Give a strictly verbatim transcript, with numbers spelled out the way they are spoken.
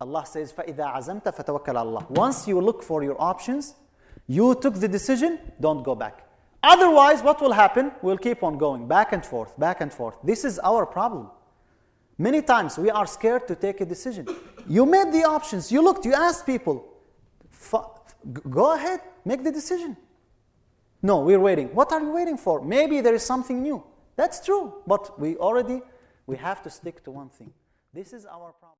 Allah says, فَإِذَا عَزَمْتَ فَتَوَكَّلْ عَلَى اللَّهِ. Once you look for your options, you took the decision, don't go back. Otherwise, what will happen? We'll keep on going back and forth, back and forth. This is our problem. Many times we are scared to take a decision. You made the options, you looked, you asked people. Go ahead, make the decision. No, we're waiting. What are you waiting for? Maybe there is something new. That's true, but we already, we have to stick to one thing. This is our problem.